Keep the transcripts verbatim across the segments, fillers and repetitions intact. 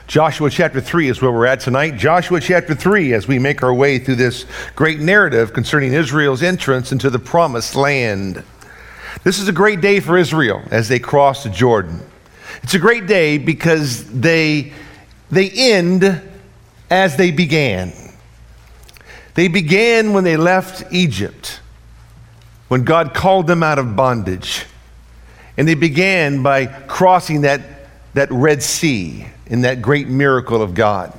Joshua chapter three is where we're at tonight. Joshua chapter three, as we make our way through this great narrative concerning Israel's entrance into the promised land. This is a great day for Israel as they cross the Jordan. It's a great day because they, they end as they began. They began when they left Egypt, when God called them out of bondage. And they began by crossing that, that Red Sea in that great miracle of God.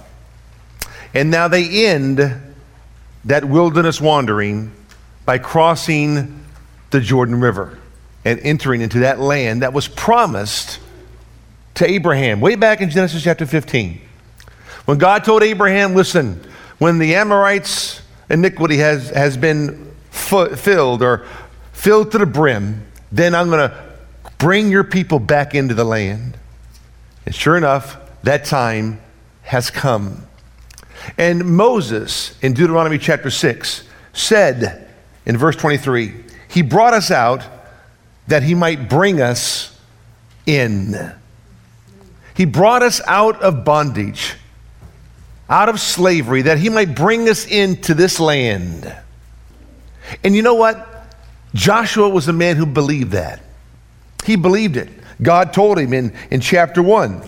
And now they end that wilderness wandering by crossing the Jordan River and entering into that land that was promised to Abraham way back in Genesis chapter fifteen. When God told Abraham, listen, when the Amorites' iniquity has, has been fu- filled or filled to the brim, then I'm going to bring your people back into the land. And sure enough, that time has come. And Moses, in Deuteronomy chapter six, said in verse twenty-three, he brought us out that he might bring us in. He brought us out of bondage, out of slavery, that he might bring us into this land. And you know what? Joshua was a man who believed that. He believed it. God told him in, in chapter one,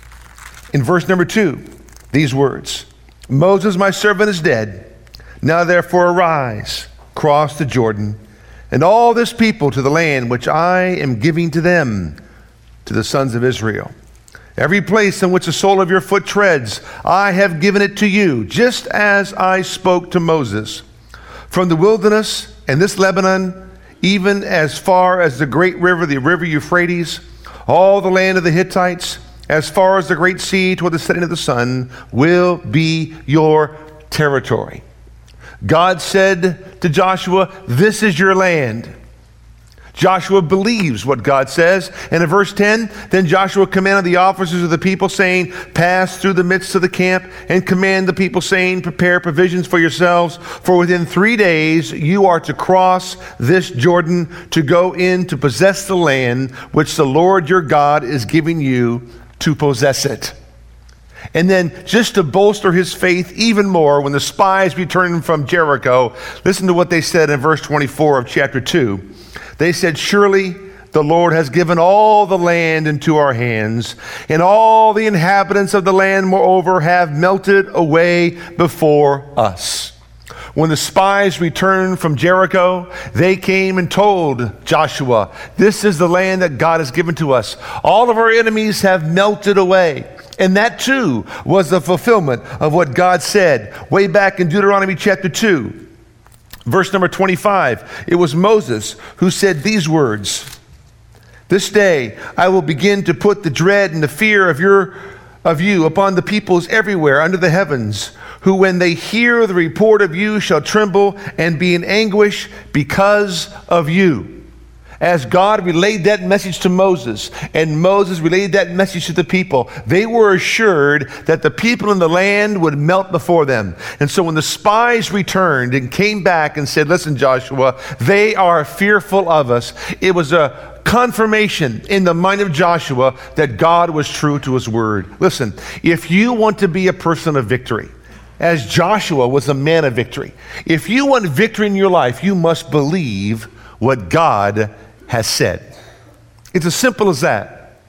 in verse number two, these words, Moses, my servant, is dead. Now therefore arise, cross the Jordan, and all this people to the land which I am giving to them, to the sons of Israel. Every place in which the sole of your foot treads, I have given it to you, just as I spoke to Moses. From the wilderness and this Lebanon, even as far as the great river, the river Euphrates, all the land of the Hittites, as far as the great sea toward the setting of the sun, will be your territory. God said to Joshua, this is your land. Joshua believes what God says. And in verse ten, then Joshua commanded the officers of the people, saying, pass through the midst of the camp and command the people, saying, prepare provisions for yourselves, for within three days you are to cross this Jordan to go in to possess the land which the Lord your God is giving you to possess it. And then just to bolster his faith even more, when the spies returned from Jericho, listen to what they said in verse twenty-four of chapter two. They said, surely the Lord has given all the land into our hands, and all the inhabitants of the land, moreover, have melted away before us. When the spies returned from Jericho, they came and told Joshua, this is the land that God has given to us. All of our enemies have melted away. And that too was the fulfillment of what God said way back in Deuteronomy chapter two. Verse number twenty-five, it was Moses who said these words, this day I will begin to put the dread and the fear of your of you upon the peoples everywhere under the heavens, who when they hear the report of you shall tremble and be in anguish because of you. As God relayed that message to Moses, and Moses relayed that message to the people, they were assured that the people in the land would melt before them. And so when the spies returned and came back and said, listen, Joshua, they are fearful of us, it was a confirmation in the mind of Joshua that God was true to his word. Listen, if you want to be a person of victory, as Joshua was a man of victory, if you want victory in your life, you must believe what God has said. It's as simple as that.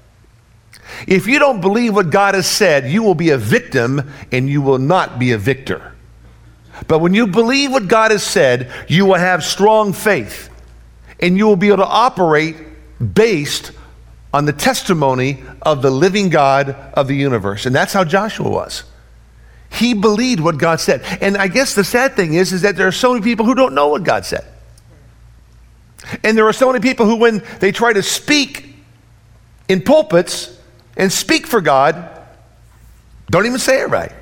If you don't believe what God has said, you will be a victim and you will not be a victor. But when you believe what God has said, you will have strong faith and you will be able to operate based on the testimony of the living God of the universe. And that's how Joshua was. He believed what God said. And I guess the sad thing is, is that there are so many people who don't know what God said. And there are so many people who, when they try to speak in pulpits and speak for God, don't even say it right.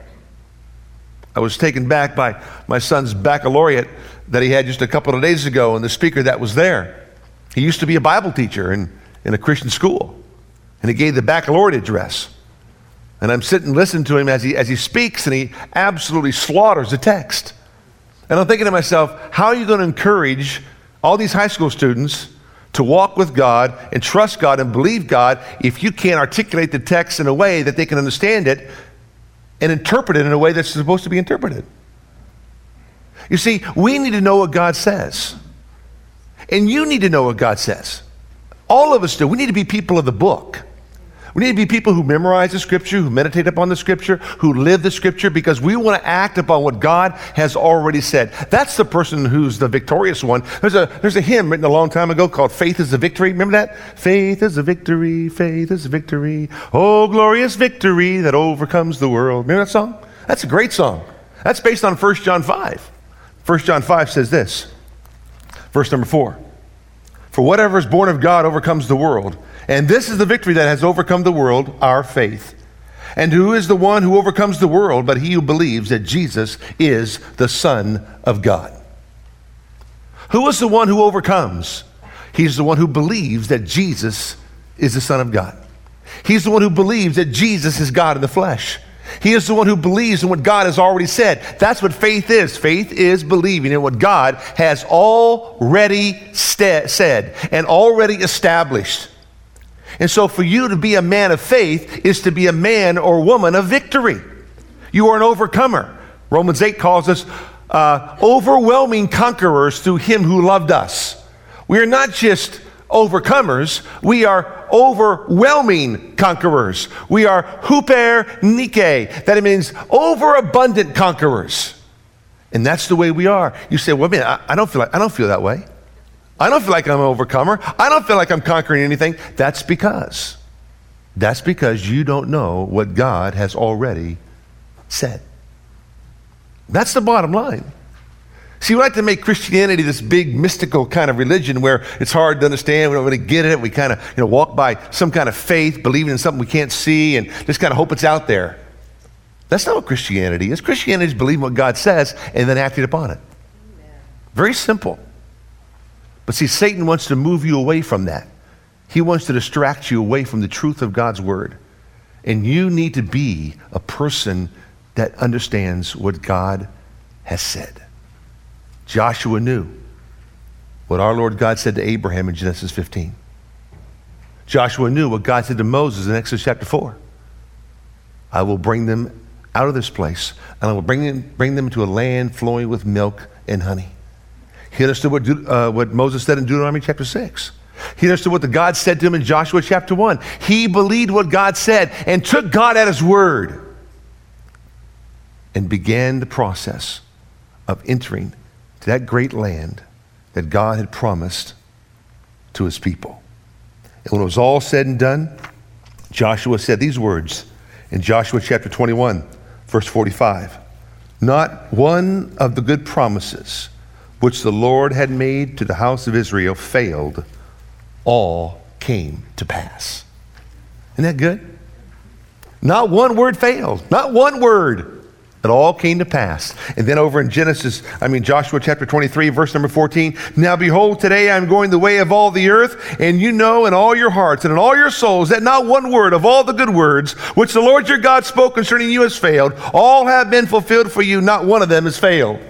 I was taken back by my son's baccalaureate that he had just a couple of days ago, and the speaker that was there, he used to be a Bible teacher in, in a Christian school, and he gave the baccalaureate address. And I'm sitting listening to him as he, as he speaks, and he absolutely slaughters the text. And I'm thinking to myself, how are you going to encourage all these high school students to walk with God and trust God and believe God if you can't articulate the text in a way that they can understand it and interpret it in a way that's supposed to be interpreted. You see, we need to know what God says. And you need to know what God says. All of us do. We need to be people of the book. We need to be people who memorize the Scripture, who meditate upon the Scripture, who live the Scripture, because we want to act upon what God has already said. That's the person who's the victorious one. There's a, there's a hymn written a long time ago called Faith is the Victory. Remember that? Faith is a victory, faith is a victory. Oh, glorious victory that overcomes the world. Remember that song? That's a great song. That's based on First John five. First John five says this, verse number four. For whatever is born of God overcomes the world. And this is the victory that has overcome the world, our faith. And who is the one who overcomes the world but he who believes that Jesus is the Son of God? Who is the one who overcomes? He's the one who believes that Jesus is the Son of God. He's the one who believes that Jesus is God in the flesh. He is the one who believes in what God has already said. That's what faith is. Faith is believing in what God has already st- said and already established. And so for you to be a man of faith is to be a man or woman of victory. You are an overcomer. Romans eight calls us uh, overwhelming conquerors through him who loved us. We are not just overcomers, we are overwhelming conquerors. We are huper nike. That means overabundant conquerors. And that's the way we are. You say, well, man, I, I don't feel like I don't feel that way. I don't feel like I'm an overcomer. I don't feel like I'm conquering anything. That's because, that's because you don't know what God has already said. That's the bottom line. See, we like to make Christianity this big mystical kind of religion where it's hard to understand. We don't really get it. We kind of, you know, walk by some kind of faith, believing in something we can't see, and just kind of hope it's out there. That's not what Christianity is. Christianity is believing what God says and then acting upon it. Very simple. But see, Satan wants to move you away from that. He wants to distract you away from the truth of God's word. And you need to be a person that understands what God has said. Joshua knew what our Lord God said to Abraham in Genesis fifteen. Joshua knew what God said to Moses in Exodus chapter four. I will bring them out of this place, and I will bring them, bring them to a land flowing with milk and honey. He understood what, uh, what Moses said in Deuteronomy chapter six. He understood what the God said to him in Joshua chapter one. He believed what God said and took God at his word and began the process of entering to that great land that God had promised to his people. And when it was all said and done, Joshua said these words in Joshua chapter twenty-one, verse forty-five. Not one of the good promises which the Lord had made to the house of Israel failed. All came to pass. Isn't that good? Not one word failed. Not one word. It all came to pass. And then over in Genesis, I mean Joshua chapter twenty-three, verse number fourteen. Now behold, today I'm going the way of all the earth, and you know in all your hearts and in all your souls that not one word of all the good words which the Lord your God spoke concerning you has failed. All have been fulfilled for you. Not one of them has failed.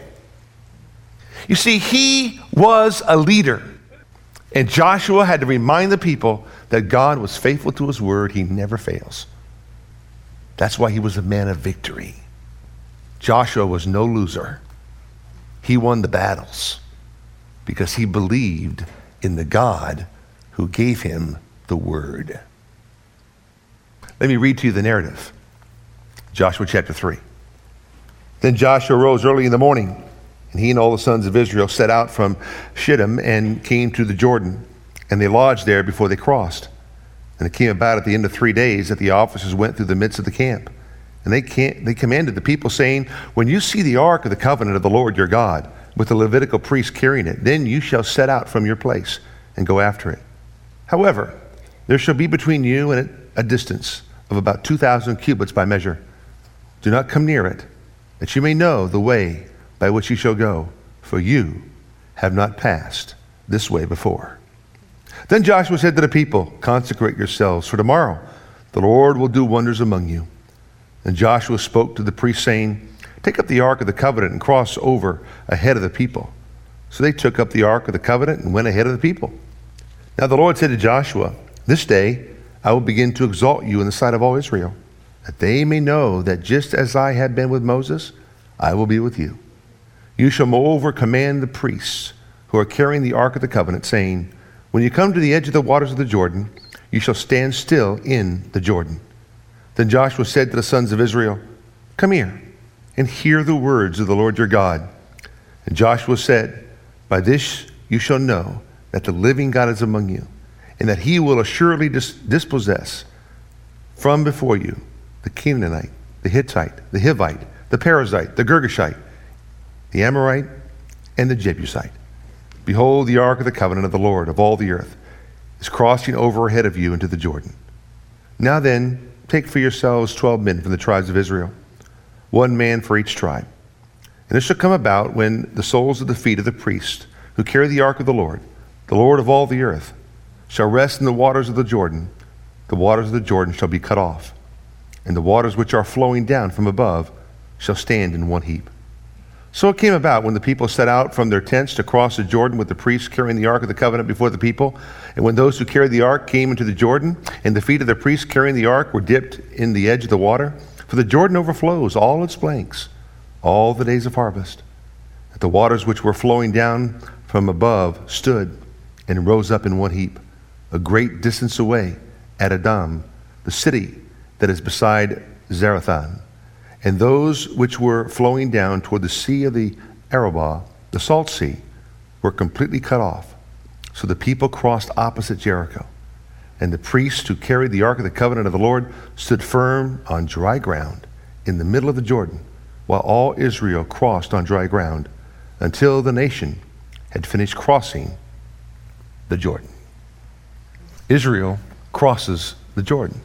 You see, he was a leader. And Joshua had to remind the people that God was faithful to his word. He never fails. That's why he was a man of victory. Joshua was no loser. He won the battles because he believed in the God who gave him the word. Let me read to you the narrative. Joshua chapter three. Then Joshua rose early in the morning, and he and all the sons of Israel set out from Shittim and came to the Jordan, and they lodged there before they crossed. And it came about at the end of three days that the officers went through the midst of the camp. And they, can't, they commanded the people, saying, when you see the ark of the covenant of the Lord your God, with the Levitical priests carrying it, then you shall set out from your place and go after it. However, there shall be between you and it a distance of about two thousand cubits by measure. Do not come near it, that you may know the way by which you shall go, for you have not passed this way before. Then Joshua said to the people, consecrate yourselves, for tomorrow the Lord will do wonders among you. And Joshua spoke to the priests, saying, take up the ark of the covenant and cross over ahead of the people. So they took up the ark of the covenant and went ahead of the people. Now the Lord said to Joshua, this day I will begin to exalt you in the sight of all Israel, that they may know that just as I have been with Moses, I will be with you. You shall moreover command the priests who are carrying the ark of the covenant, saying, when you come to the edge of the waters of the Jordan, you shall stand still in the Jordan. Then Joshua said to the sons of Israel, come here and hear the words of the Lord your God. And Joshua said, by this you shall know that the living God is among you, and that he will assuredly dis- dispossess from before you the Canaanite, the Hittite, the Hivite, the Perizzite, the Girgashite, the Amorite, and the Jebusite. Behold, the ark of the covenant of the Lord of all the earth is crossing over ahead of you into the Jordan. Now then, take for yourselves twelve men from the tribes of Israel, one man for each tribe. And it shall come about when the soles of the feet of the priests who carry the ark of the Lord, the Lord of all the earth, shall rest in the waters of the Jordan, the waters of the Jordan shall be cut off, and the waters which are flowing down from above shall stand in one heap. So it came about when the people set out from their tents to cross the Jordan with the priests carrying the ark of the covenant before the people, and when those who carried the ark came into the Jordan, and the feet of the priests carrying the ark were dipped in the edge of the water, for the Jordan overflows all its banks all the days of harvest, that the waters which were flowing down from above stood and rose up in one heap, a great distance away at Adam, the city that is beside Zarethan. And those which were flowing down toward the sea of the Arabah, the salt sea, were completely cut off. So the people crossed opposite Jericho. And the priests who carried the ark of the covenant of the Lord stood firm on dry ground in the middle of the Jordan, while all Israel crossed on dry ground until the nation had finished crossing the Jordan. Israel crosses the Jordan.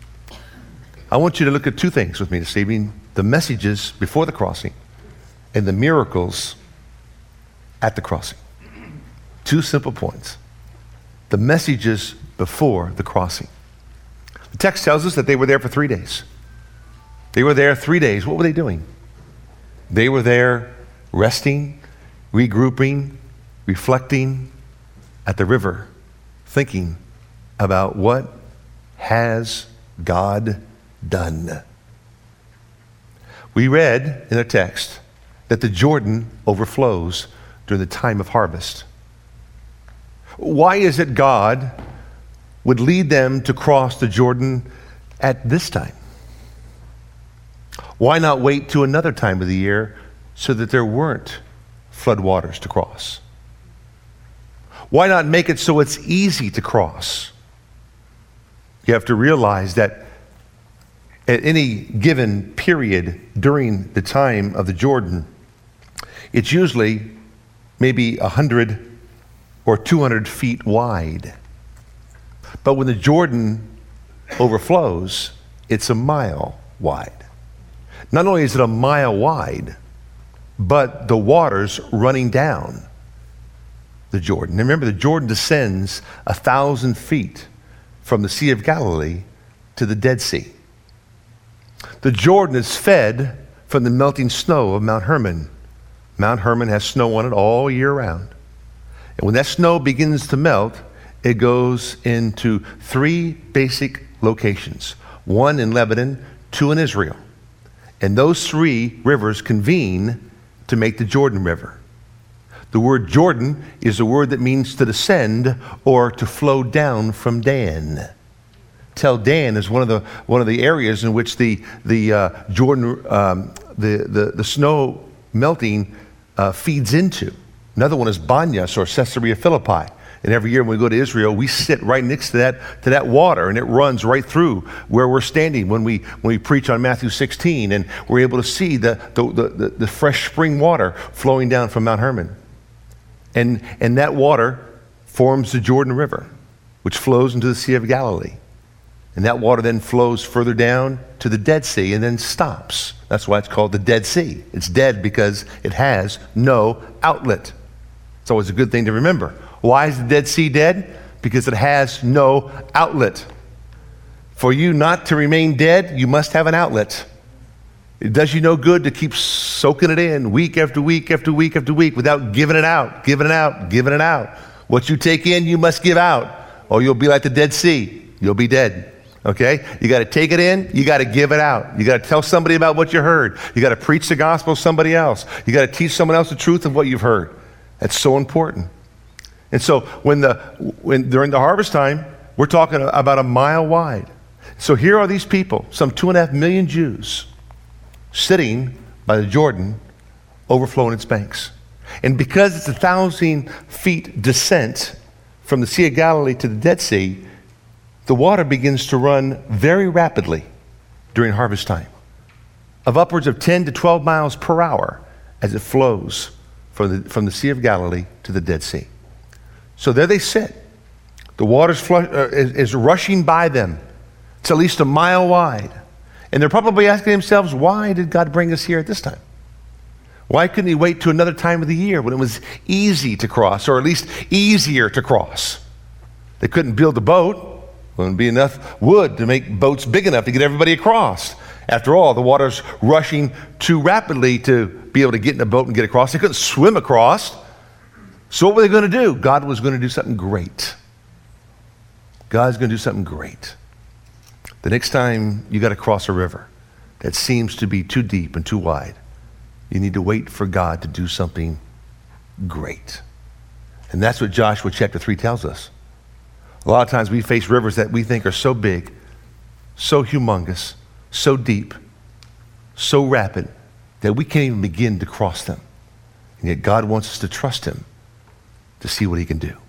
I want you to look at two things with me this evening: the messages before the crossing and the miracles at the crossing. Two simple points. The messages before the crossing. The text tells us that they were there for three days. They were there three days. What were they doing? They were there resting, regrouping, reflecting at the river, thinking about what has God done. We read in the text that the Jordan overflows during the time of harvest. Why is it God would lead them to cross the Jordan at this time? Why not wait to another time of the year so that there weren't floodwaters to cross? Why not make it so it's easy to cross? You have to realize that at any given period during the time of the Jordan, it's usually maybe one hundred or two hundred feet wide. But when the Jordan overflows, it's a mile wide. Not only is it a mile wide, but the water's running down the Jordan. And remember, the Jordan descends a thousand feet from the Sea of Galilee to the Dead Sea. The Jordan is fed from the melting snow of Mount Hermon. Mount Hermon has snow on it all year round. And when that snow begins to melt, it goes into three basic locations. One in Lebanon, two in Israel. And those three rivers convene to make the Jordan River. The word Jordan is a word that means to descend or to flow down from Dan. Tel Dan is one of the one of the areas in which the the uh, Jordan um, the, the the snow melting uh, feeds into. Another one is Banyas or Caesarea Philippi. And every year when we go to Israel, we sit right next to that to that water, and it runs right through where we're standing when we when we preach on Matthew sixteen, and we're able to see the the, the, the fresh spring water flowing down from Mount Hermon. And and that water forms the Jordan River, which flows into the Sea of Galilee. And that water then flows further down to the Dead Sea and then stops. That's why it's called the Dead Sea. It's dead because it has no outlet. It's always a good thing to remember. Why is the Dead Sea dead? Because it has no outlet. For you not to remain dead, you must have an outlet. It does you no good to keep soaking it in week after week after week after week without giving it out, giving it out, giving it out. What you take in, you must give out, or you'll be like the Dead Sea. You'll be dead. Okay? You got to take it in. You got to give it out. You got to tell somebody about what you heard. You got to preach the gospel to somebody else. You got to teach someone else the truth of what you've heard. That's so important. And so when the when during the harvest time, we're talking about a mile wide. So here are these people, some two and a half million Jews, sitting by the Jordan, overflowing its banks. And because it's a thousand feet descent from the Sea of Galilee to the Dead Sea, the water begins to run very rapidly during harvest time, of upwards of ten to twelve miles per hour as it flows from the, from the Sea of Galilee to the Dead Sea. So there they sit. The water uh, is, is rushing by them. It's at least a mile wide. And they're probably asking themselves, why did God bring us here at this time? Why couldn't he wait to another time of the year when it was easy to cross, or at least easier to cross? They couldn't build a boat. There wouldn't be enough wood to make boats big enough to get everybody across. After all, the water's rushing too rapidly to be able to get in a boat and get across. They couldn't swim across. So what were they going to do? God was going to do something great. God's going to do something great. The next time you got to cross a river that seems to be too deep and too wide, you need to wait for God to do something great. And that's what Joshua chapter three tells us. A lot of times we face rivers that we think are so big, so humongous, so deep, so rapid that we can't even begin to cross them. And yet God wants us to trust him to see what he can do.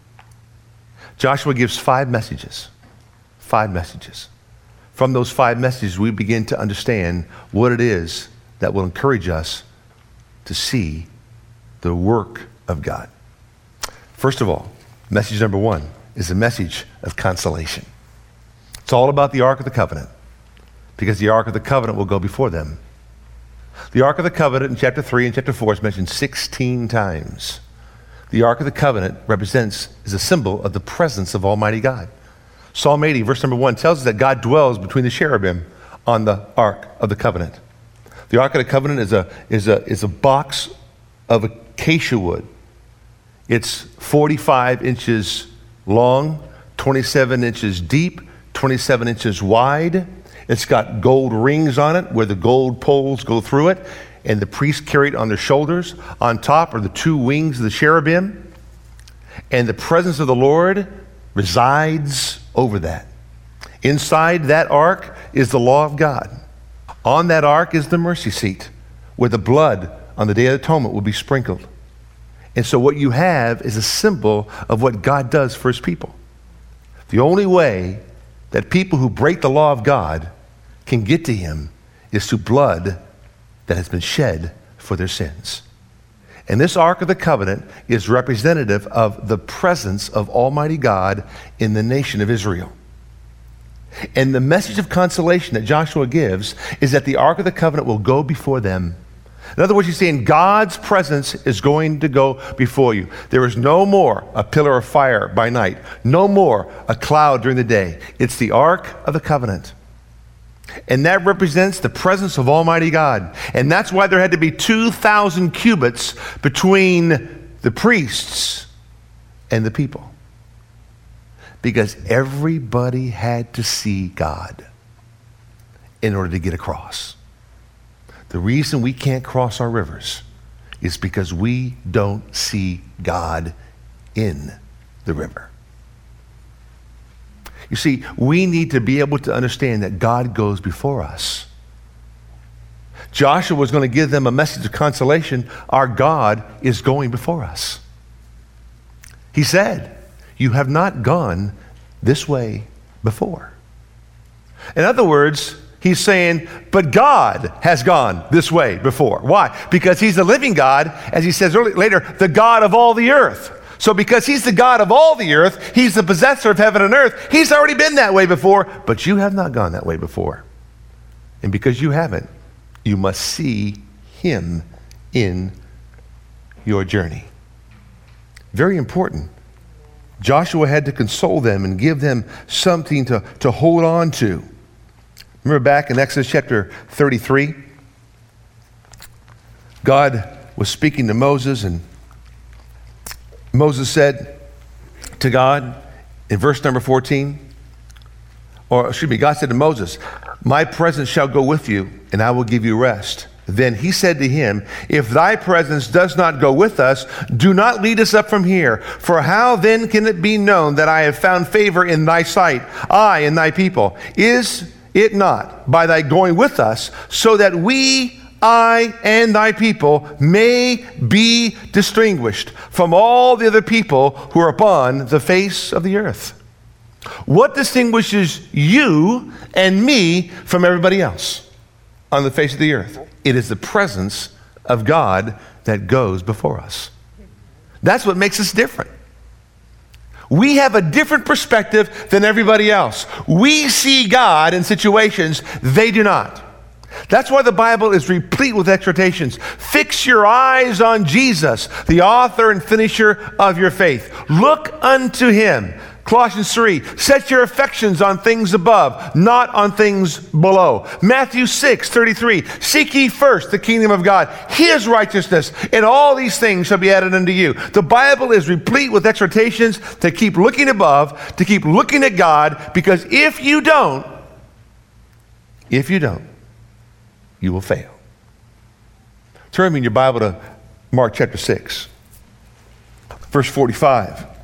Joshua gives five messages. Five messages. From those five messages, we begin to understand what it is that will encourage us to see the work of God. First of all, message number one is a message of consolation. It's all about the Ark of the Covenant, because the Ark of the Covenant will go before them. The Ark of the Covenant in chapter three and chapter four is mentioned sixteen times. The Ark of the Covenant represents, is a symbol of the presence of Almighty God. Psalm eighty, verse number one, tells us that God dwells between the cherubim on the Ark of the Covenant. The Ark of the Covenant is a, is a, is a box of acacia wood. It's forty-five inches long, twenty-seven inches deep, twenty-seven inches wide. It's got gold rings on it where the gold poles go through it, and the priests carry it on their shoulders. On top are the two wings of the cherubim, and the presence of the Lord resides over that. Inside that ark is the law of God. On that ark is the mercy seat, where the blood on the Day of Atonement will be sprinkled. And so what you have is a symbol of what God does for his people. The only way that people who break the law of God can get to him is through blood that has been shed for their sins. And this Ark of the Covenant is representative of the presence of Almighty God in the nation of Israel. And the message of consolation that Joshua gives is that the Ark of the Covenant will go before them. In other words, he's saying God's presence is going to go before you. There is no more a pillar of fire by night, no more a cloud during the day. It's the Ark of the Covenant. And that represents the presence of Almighty God. And that's why there had to be two thousand cubits between the priests and the people. Because everybody had to see God in order to get across. The reason we can't cross our rivers is because we don't see God in the river. You see, we need to be able to understand that God goes before us. Joshua was going to give them a message of consolation. Our God is going before us. He said, you have not gone this way before. In other words, he's saying, but God has gone this way before. Why? Because he's the living God, as he says earlier, later, the God of all the earth. So because he's the God of all the earth, he's the possessor of heaven and earth, he's already been that way before, but you have not gone that way before. And because you haven't, you must see him in your journey. Very important. Joshua had to console them and give them something to, to hold on to. Remember back in Exodus chapter thirty-three, God was speaking to Moses, and Moses said to God in verse number fourteen, or excuse me, God said to Moses, my presence shall go with you, and I will give you rest. Then he said to him, if thy presence does not go with us, do not lead us up from here. For how then can it be known that I have found favor in thy sight, I and thy people? Is it not by thy going with us, so that we, I, and thy people may be distinguished from all the other people who are upon the face of the earth? What distinguishes you and me from everybody else on the face of the earth? It is the presence of God that goes before us. That's what makes us different. We have a different perspective than everybody else. We see God in situations they do not. That's why the Bible is replete with exhortations. Fix your eyes on Jesus, the author and finisher of your faith. Look unto him. Colossians three, set your affections on things above, not on things below. Matthew six, thirty-three, seek ye first the kingdom of God, his righteousness, and all these things shall be added unto you. The Bible is replete with exhortations to keep looking above, to keep looking at God, because if you don't, if you don't, you will fail. Turn me in your Bible to Mark chapter six, verse forty-five.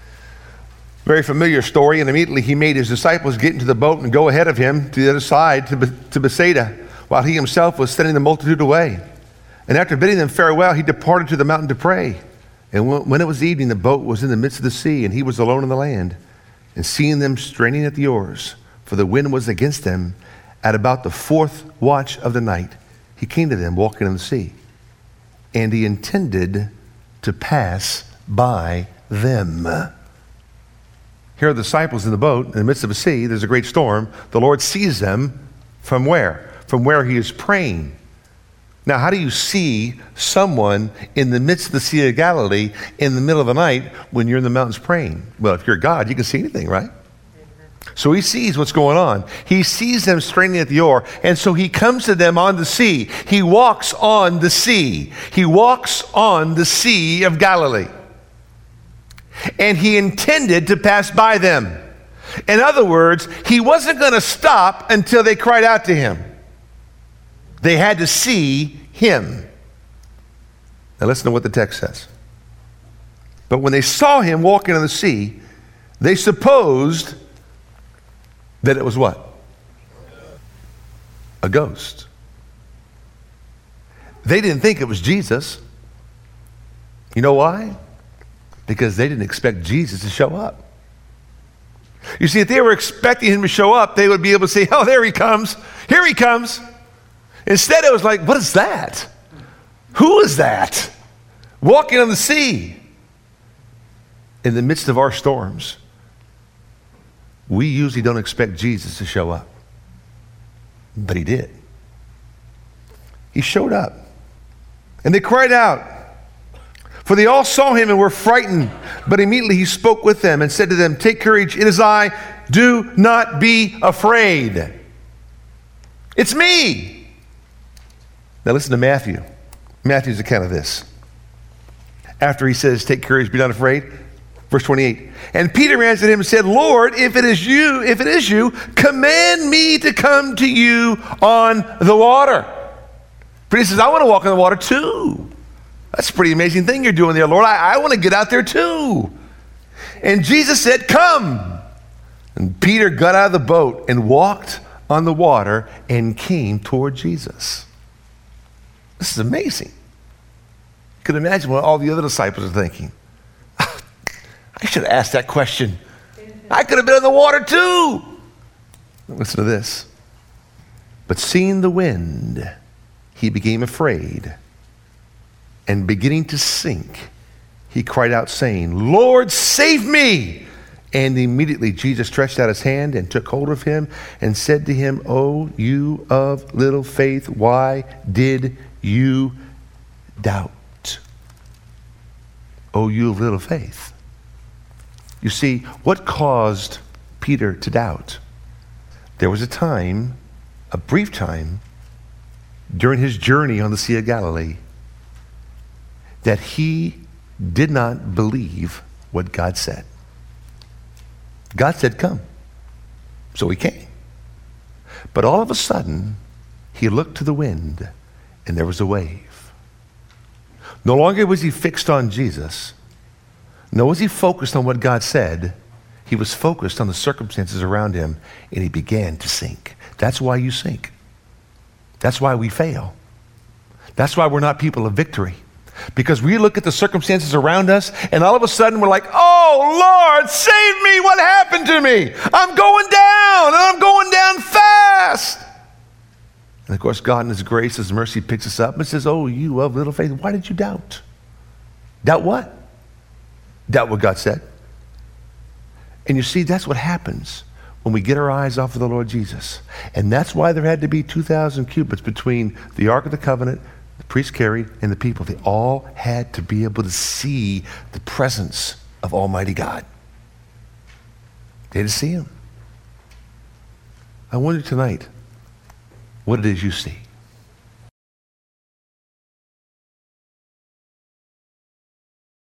Very familiar story, and immediately he made his disciples get into the boat and go ahead of him to the other side, to, Be- to Bethsaida, while he himself was sending the multitude away. And after bidding them farewell, he departed to the mountain to pray. And w- when it was evening, the boat was in the midst of the sea, and he was alone on the land. And seeing them straining at the oars, for the wind was against them, at about the fourth watch of the night, he came to them walking on the sea. And he intended to pass by them. Here are the disciples in the boat in the midst of a sea. There's a great storm. The Lord sees them from where? From where he is praying. Now, how do you see someone in the midst of the Sea of Galilee in the middle of the night when you're in the mountains praying? Well, if you're God, you can see anything, right? So he sees what's going on. He sees them straining at the oar, and so he comes to them on the sea. He walks on the sea. He walks on the Sea of Galilee. And he intended to pass by them. In other words, he wasn't going to stop until they cried out to him. They had to see him. Now listen to what the text says. But when they saw him walking on the sea, they supposed that it was what? A ghost. They didn't think it was Jesus. You know why? Because they didn't expect Jesus to show up. You see, if they were expecting him to show up, they would be able to say, oh, there he comes. Here he comes. Instead, it was like, what is that? Who is that? Walking on the sea. In the midst of our storms, we usually don't expect Jesus to show up. But he did. He showed up. And they cried out. For they all saw him and were frightened. But immediately he spoke with them and said to them, take courage, it is I. Do not be afraid. It's me. Now listen to Matthew. Matthew's account of this. After he says, take courage, be not afraid. Verse twenty-eight. And Peter answered him and said, Lord, if it is you, if it is you, command me to come to you on the water. But he says, I want to walk on the water too. That's a pretty amazing thing you're doing there, Lord. I, I want to get out there too. And Jesus said, come. And Peter got out of the boat and walked on the water and came toward Jesus. This is amazing. You can imagine what all the other disciples are thinking. I should have asked that question. I could have been in the water too. Listen to this. But seeing the wind, he became afraid. And beginning to sink, he cried out, saying, Lord, save me. And immediately Jesus stretched out his hand and took hold of him and said to him, O you of little faith, why did you doubt? O you of little faith. You see, what caused Peter to doubt? There was a time, a brief time, during his journey on the Sea of Galilee, that he did not believe what God said. God said, come. So he came. But all of a sudden, he looked to the wind, and there was a wave. No longer was he fixed on Jesus. Nor was he focused on what God said. He was focused on the circumstances around him, and he began to sink. That's why you sink. That's why we fail. That's why we're not people of victory. Because we look at the circumstances around us, and all of a sudden we're like, oh, Lord, save me. What happened to me? I'm going down, and I'm going down fast. And of course, God in his grace, his mercy picks us up and says, oh, you of little faith, why did you doubt? Doubt what? Doubt what God said. And you see, that's what happens when we get our eyes off of the Lord Jesus. And that's why there had to be two thousand cubits between the Ark of the Covenant, the priest carried, and the people. They all had to be able to see the presence of Almighty God. They had to see him. I wonder tonight what it is you see.